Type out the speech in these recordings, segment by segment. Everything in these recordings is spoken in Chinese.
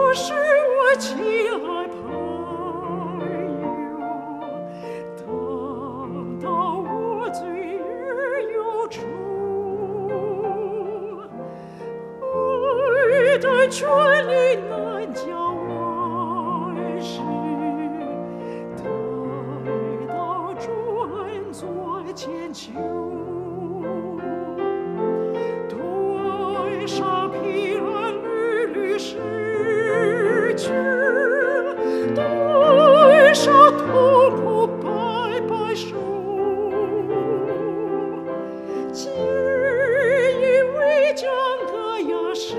是我亲爱朋友，等到我罪儿有除，爱的权利难叫万事，待到主恩作千秋。对上平安缕缕失去，对上痛苦白白受，今以为将得呀事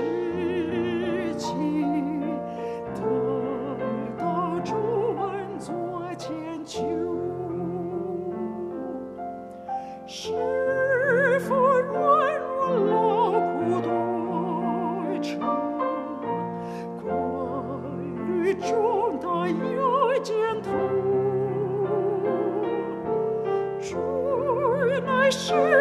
情，待到主恩作千秋。是否软弱劳苦对称，关于重担要肩头，主乃是